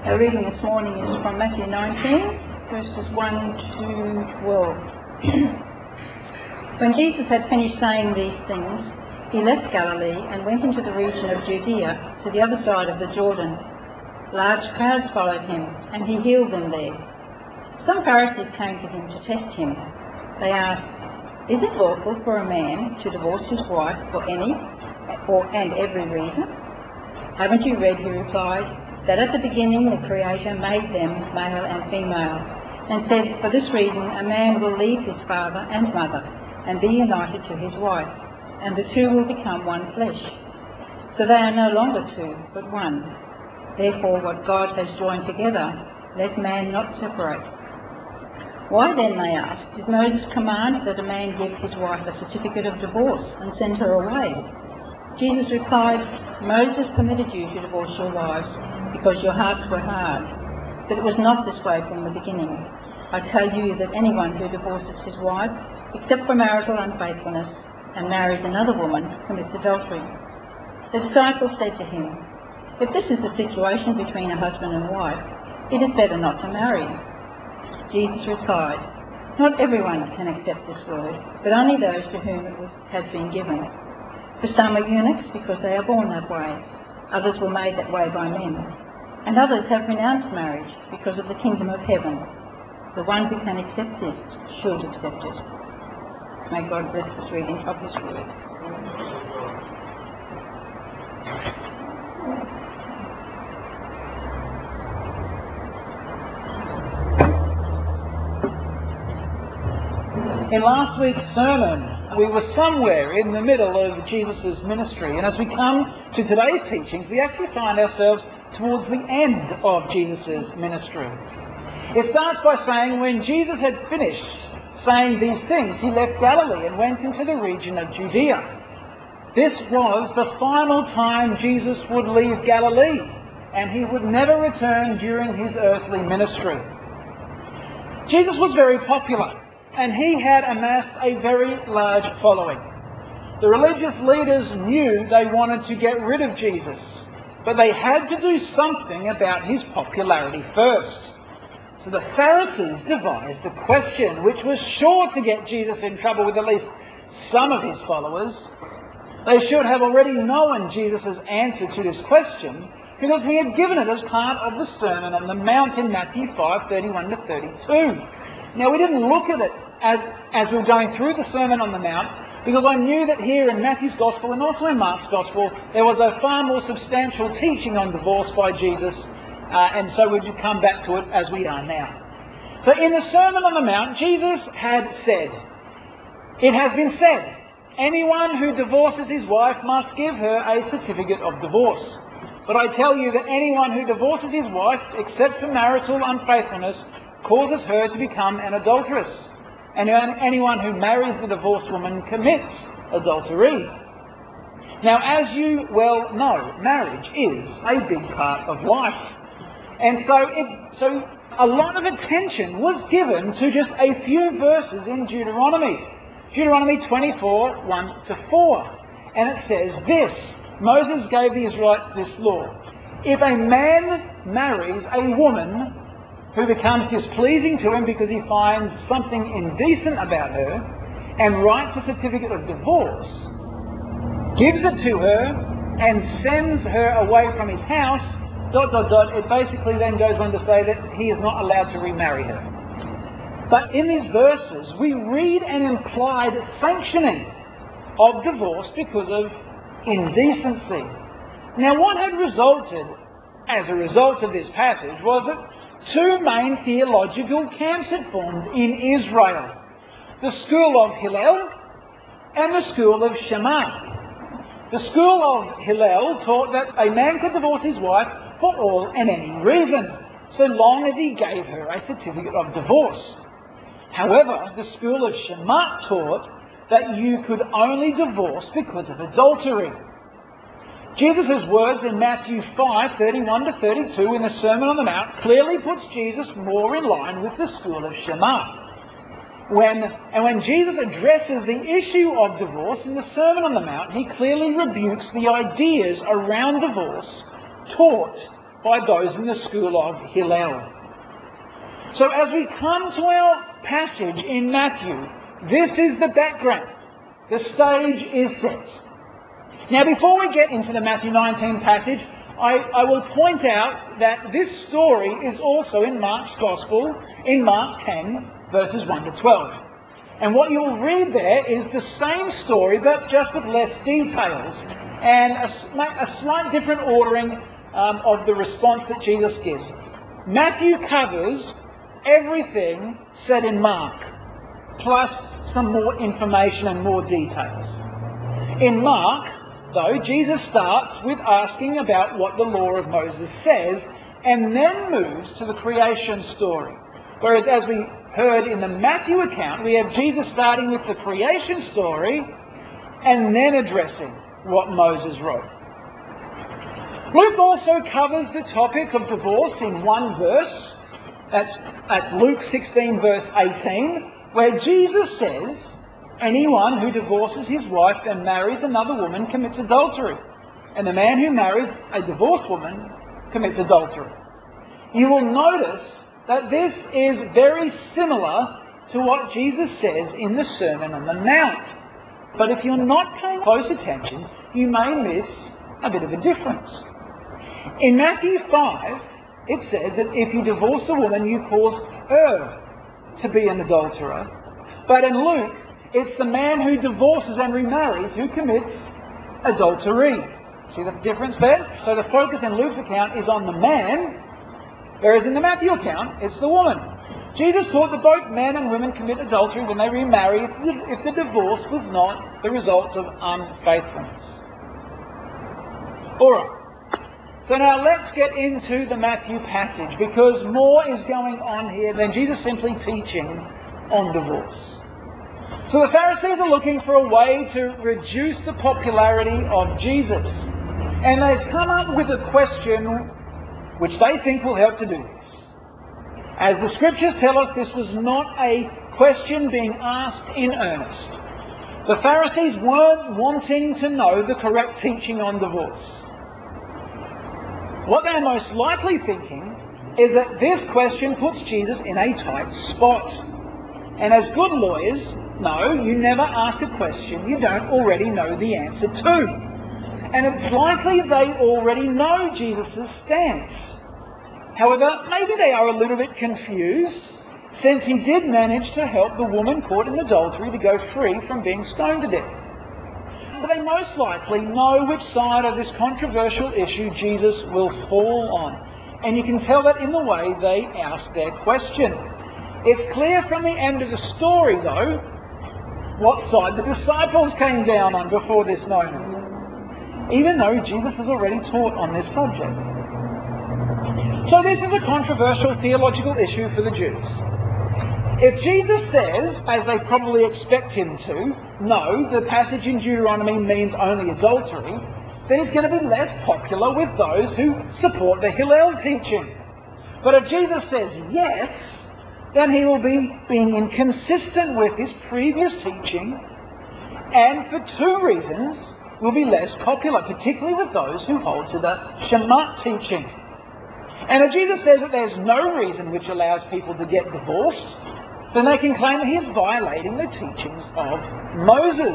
Our reading this morning is from Matthew 19, verses 1 to 12. When Jesus had finished saying these things, he left Galilee and went into the region of Judea, to the other side of the Jordan. Large crowds followed him, and he healed them there. Some Pharisees came to him to test him. They asked, "Is it lawful for a man to divorce his wife for any and every reason?" "Haven't you read," he replied, "that at the beginning the Creator made them male and female, and said, 'For this reason a man will leave his father and mother and be united to his wife, and the two will become one flesh.' So they are no longer two, but one. Therefore what God has joined together, let man not separate." "Why then," they asked, "did Moses command that a man give his wife a certificate of divorce and send her away?" Jesus replied, "Moses permitted you to divorce your wives because your hearts were hard, but it was not this way from the beginning. I tell you that anyone who divorces his wife, except for marital unfaithfulness, and marries another woman, commits adultery." The disciples said to him, "If this is the situation between a husband and wife, it is better not to marry." Jesus replied, "Not everyone can accept this word, but only those to whom it has been given. For some are eunuchs because they are born that way, others were made that way by men, and others have renounced marriage because of the kingdom of heaven. The one who can accept this should accept it." May God bless this reading of his word. In last week's sermon, we were somewhere in the middle of Jesus' ministry, and as we come to today's teachings, we actually find ourselves towards the end of Jesus' ministry. It starts by saying when Jesus had finished saying these things, he left Galilee and went into the region of Judea. This was the final time Jesus would leave Galilee, and he would never return during his earthly ministry. Jesus was very popular, and he had amassed a very large following. The religious leaders knew they wanted to get rid of Jesus, but they had to do something about his popularity first. So the Pharisees devised a question which was sure to get Jesus in trouble with at least some of his followers. They should have already known Jesus' answer to this question, because he had given it as part of the Sermon on the Mount in Matthew 5:31 to 32. Now, we didn't look at it as we were going through the Sermon on the Mount, because I knew that here in Matthew's Gospel and also in Mark's Gospel, there was a far more substantial teaching on divorce by Jesus, and so we'd come back to it as we are now. So in the Sermon on the Mount, Jesus had said, "It has been said, anyone who divorces his wife must give her a certificate of divorce. But I tell you that anyone who divorces his wife, except for marital unfaithfulness, causes her to become an adulteress. And anyone who marries the divorced woman commits adultery." Now, as you well know, marriage is a big part of life. And so a lot of attention was given to just a few verses in Deuteronomy. Deuteronomy 24, 1 to 4. And it says this: Moses gave the Israelites this law. If a man marries a woman who becomes displeasing to him because he finds something indecent about her, and writes a certificate of divorce, gives it to her, and sends her away from his house, ... it basically then goes on to say that he is not allowed to remarry her. But in these verses, we read an implied sanctioning of divorce because of indecency. Now, what had resulted as a result of this passage was that two main theological camps had formed in Israel: the school of Hillel and the school of Shammah. The school of Hillel taught that a man could divorce his wife for all and any reason, so long as he gave her a certificate of divorce. However, the school of Shammah taught that you could only divorce because of adultery. Jesus' words in Matthew 5:31 to 32 in the Sermon on the Mount clearly puts Jesus more in line with the school of Shammah. When Jesus addresses the issue of divorce in the Sermon on the Mount, he clearly rebukes the ideas around divorce taught by those in the school of Hillel. So as we come to our passage in Matthew, this is the background. The stage is set. Now before we get into the Matthew 19 passage, I will point out that this story is also in Mark's Gospel, in Mark 10, verses 1 to 12. And what you'll read there is the same story, but just with less details, and a slight different ordering of the response that Jesus gives. Matthew covers everything said in Mark, plus some more information and more details. In Mark, though, Jesus starts with asking about what the law of Moses says, and then moves to the creation story. Whereas as we heard in the Matthew account, we have Jesus starting with the creation story, and then addressing what Moses wrote. Luke also covers the topic of divorce in one verse. That's Luke 16 verse 18, where Jesus says, anyone who divorces his wife and marries another woman commits adultery, and the man who marries a divorced woman commits adultery. You will notice that this is very similar to what Jesus says in the Sermon on the Mount. But if you're not paying close attention, you may miss a bit of a difference. In Matthew 5, it says that if you divorce a woman, you cause her to be an adulterer. But in Luke, it's the man who divorces and remarries who commits adultery. See the difference there? So the focus in Luke's account is on the man, whereas in the Matthew account, it's the woman. Jesus taught that both men and women commit adultery when they remarry if the divorce was not the result of unfaithfulness. Alright, so now let's get into the Matthew passage, because more is going on here than Jesus simply teaching on divorce. So the Pharisees are looking for a way to reduce the popularity of Jesus. And they've come up with a question which they think will help to do this. As the scriptures tell us, this was not a question being asked in earnest. The Pharisees weren't wanting to know the correct teaching on divorce. What they're most likely thinking is that this question puts Jesus in a tight spot. And as good lawyers, no, you never ask a question you don't already know the answer to. And it's likely they already know Jesus' stance. However, maybe they are a little bit confused, since he did manage to help the woman caught in adultery to go free from being stoned to death. But they most likely know which side of this controversial issue Jesus will fall on. And you can tell that in the way they ask their question. It's clear from the end of the story, though, what side the disciples came down on before this moment, even though Jesus has already taught on this subject. So this is a controversial theological issue for the Jews. If Jesus says, as they probably expect him to, no, the passage in Deuteronomy means only adultery, then he's going to be less popular with those who support the Hillel teaching. But if Jesus says yes, then he will be being inconsistent with his previous teaching, and for two reasons will be less popular, particularly with those who hold to the Shema teaching. And if Jesus says that there's no reason which allows people to get divorced, then they can claim that he is violating the teachings of Moses.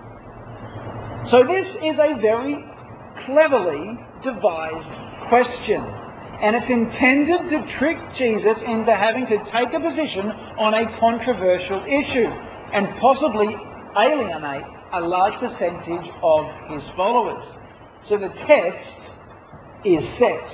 So this is a very cleverly devised question. And it's intended to trick Jesus into having to take a position on a controversial issue and possibly alienate a large percentage of his followers. So the test is set.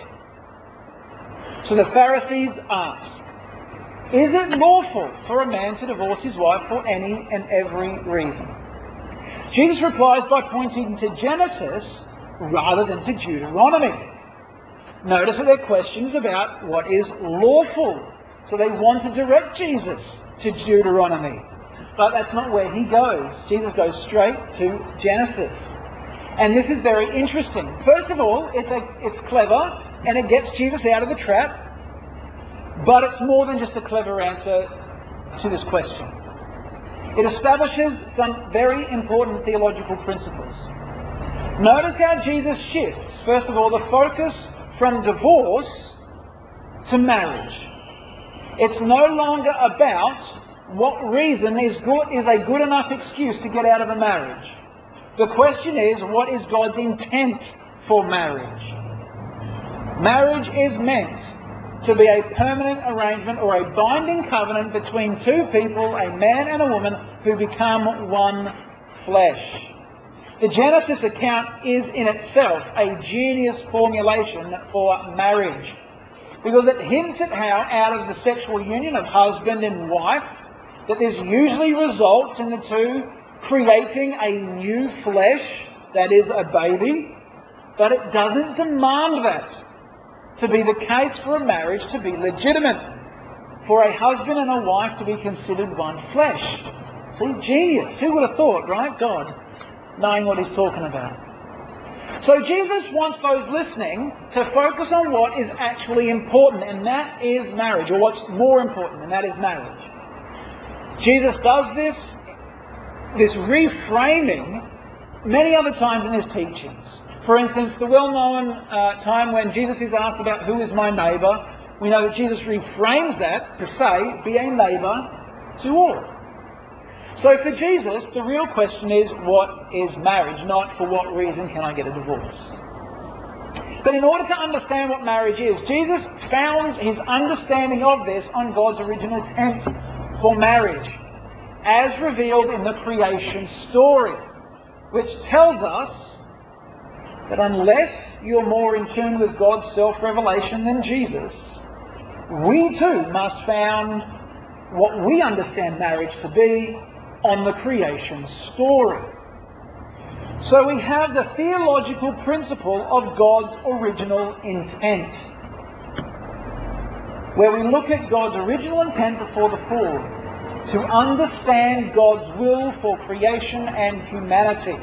So the Pharisees ask, is it lawful for a man to divorce his wife for any and every reason? Jesus replies by pointing to Genesis rather than to Deuteronomy. Notice that their question is about what is lawful. So they want to direct Jesus to Deuteronomy. But that's not where he goes. Jesus goes straight to Genesis. And this is very interesting. First of all, it's clever and it gets Jesus out of the trap. But it's more than just a clever answer to this question. It establishes some very important theological principles. Notice how Jesus shifts, first of all, the focus from divorce to marriage. It's no longer about what reason is a good enough excuse to get out of a marriage. The question is, what is God's intent for marriage? Marriage is meant to be a permanent arrangement or a binding covenant between two people, a man and a woman, who become one flesh. The Genesis account is in itself a genius formulation for marriage, because it hints at how out of the sexual union of husband and wife, that this usually results in the two creating a new flesh, that is a baby, but it doesn't demand that to be the case for a marriage to be legitimate, for a husband and a wife to be considered one flesh. See, genius. Who would have thought, right? God, knowing what he's talking about. So Jesus wants those listening to focus on what is actually important, and that is marriage, or what's more important, and that is marriage. Jesus does this reframing many other times in his teachings. For instance, the well-known time when Jesus is asked about who is my neighbour, we know that Jesus reframes that to say, be a neighbour to all. So for Jesus, the real question is, what is marriage? Not for what reason can I get a divorce? But in order to understand what marriage is, Jesus founds his understanding of this on God's original intent for marriage, as revealed in the creation story, which tells us that unless you're more in tune with God's self-revelation than Jesus, we too must found what we understand marriage to be on the creation story. So we have the theological principle of God's original intent, where we look at God's original intent before the fall, to understand God's will for creation and humanity.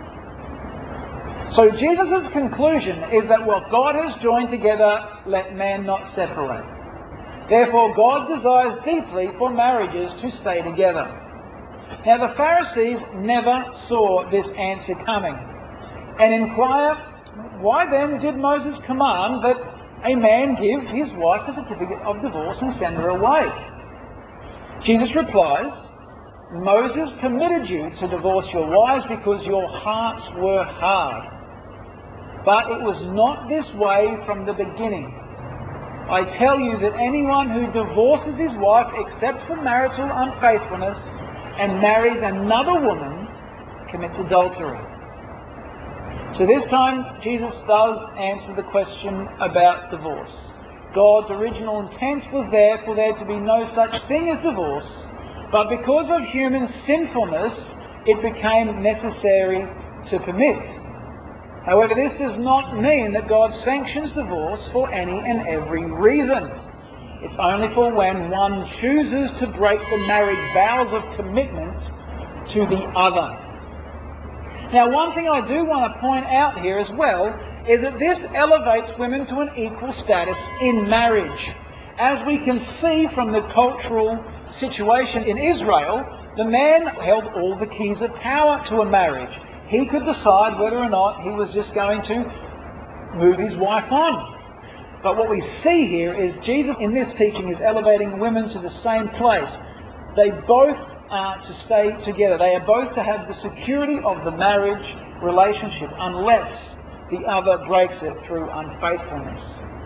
So Jesus' conclusion is that what God has joined together, let man not separate. Therefore, God desires deeply for marriages to stay together. Now, the Pharisees never saw this answer coming, and inquire, why then did Moses command that a man give his wife a certificate of divorce and send her away? Jesus replies, Moses permitted you to divorce your wives because your hearts were hard. But it was not this way from the beginning. I tell you that anyone who divorces his wife except for marital unfaithfulness and marries another woman commits adultery. So this time Jesus does answer the question about divorce. God's original intent was there for there to be no such thing as divorce, but because of human sinfulness it became necessary to permit. However, this does not mean that God sanctions divorce for any and every reason. It's only for when one chooses to break the marriage vows of commitment to the other. Now, one thing I do want to point out here as well is that this elevates women to an equal status in marriage. As we can see from the cultural situation in Israel, the man held all the keys of power to a marriage. He could decide whether or not he was just going to move his wife on. But what we see here is Jesus in this teaching is elevating women to the same place. They both are to stay together. They are both to have the security of the marriage relationship unless the other breaks it through unfaithfulness.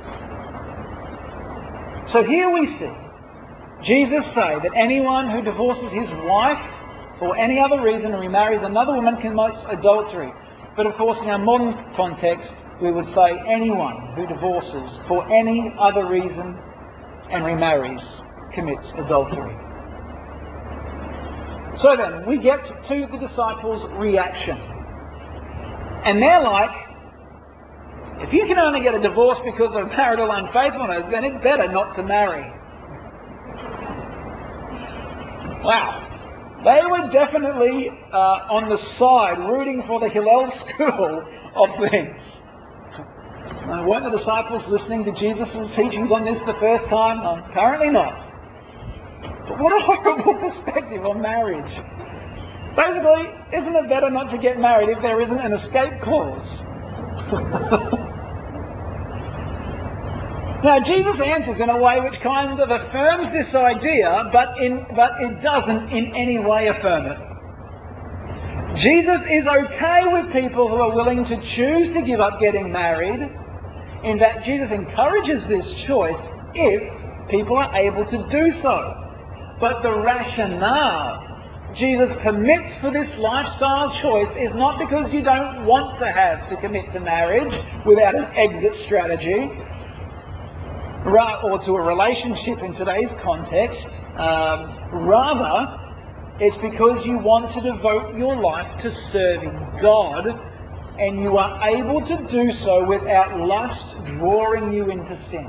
So here we see Jesus say that anyone who divorces his wife for any other reason and remarries another woman commits adultery. But of course in our modern context we would say anyone who divorces for any other reason and remarries commits adultery. So then we get to the disciples' reaction. And they're like, if you can only get a divorce because of marital unfaithfulness, then it's better not to marry. Wow. They were definitely on the side, rooting for the Hillel school of things. Weren't the disciples listening to Jesus' teachings on this the first time? Apparently not. But what a horrible perspective on marriage. Basically, isn't it better not to get married if there isn't an escape clause? Now, Jesus answers in a way which kind of affirms this idea, but it doesn't in any way affirm it. Jesus is okay with people who are willing to choose to give up getting married. In fact, Jesus encourages this choice if people are able to do so. But the rationale Jesus permits for this lifestyle choice is not because you don't want to have to commit to marriage without an exit strategy, or to a relationship in today's context. Rather, it's because you want to devote your life to serving God, and you are able to do so without lust drawing you into sin.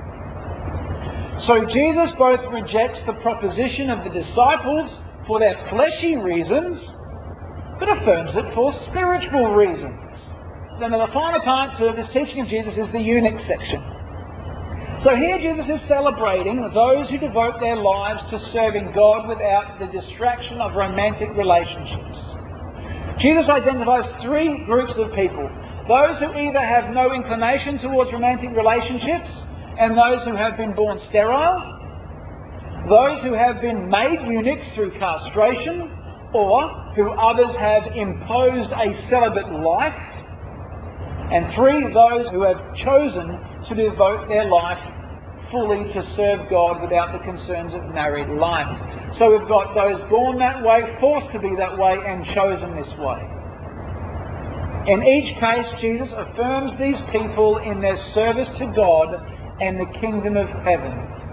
So Jesus both rejects the proposition of the disciples for their fleshy reasons, but affirms it for spiritual reasons. Then the final part of this teaching of Jesus is the eunuch section. So here Jesus is celebrating those who devote their lives to serving God without the distraction of romantic relationships. Jesus identifies three groups of people: those who either have no inclination towards romantic relationships, and those who have been born sterile, those who have been made eunuchs through castration, or who others have imposed a celibate life, and three, those who have chosen to devote their life fully to serve God without the concerns of married life. So we've got those born that way, forced to be that way, and chosen this way. In each case, Jesus affirms these people in their service to God and the kingdom of heaven.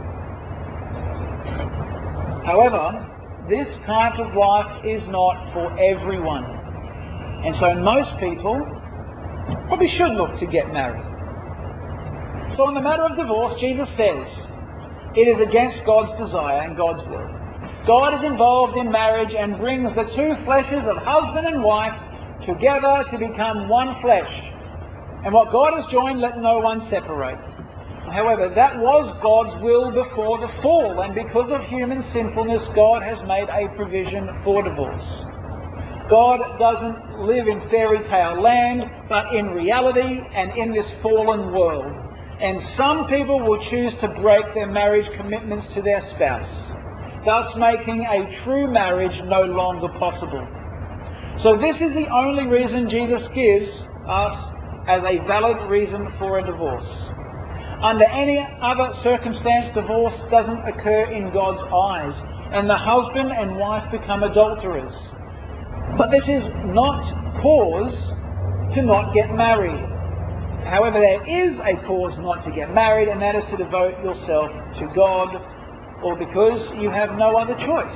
However, this type of life is not for everyone. And so most people probably should look to get married. So on the matter of divorce, Jesus says it is against God's desire and God's will. God is involved in marriage and brings the two fleshes of husband and wife together to become one flesh. And what God has joined, let no one separate. However, that was God's will before the fall, and because of human sinfulness, God has made a provision for divorce. God doesn't live in fairy tale land, but in reality and in this fallen world. And some people will choose to break their marriage commitments to their spouse, thus making a true marriage no longer possible. So this is the only reason Jesus gives us as a valid reason for a divorce. Under any other circumstance, divorce doesn't occur in God's eyes, and the husband and wife become adulterers. But this is not cause to not get married. However, there is a cause not to get married, and that is to devote yourself to God, or because you have no other choice.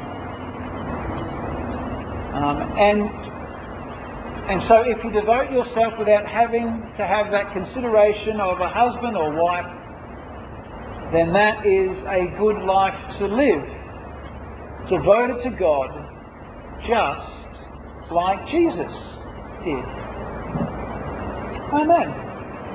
And so if you devote yourself without having to have that consideration of a husband or wife, then that is a good life to live, devoted to God, just like Jesus did. Amen.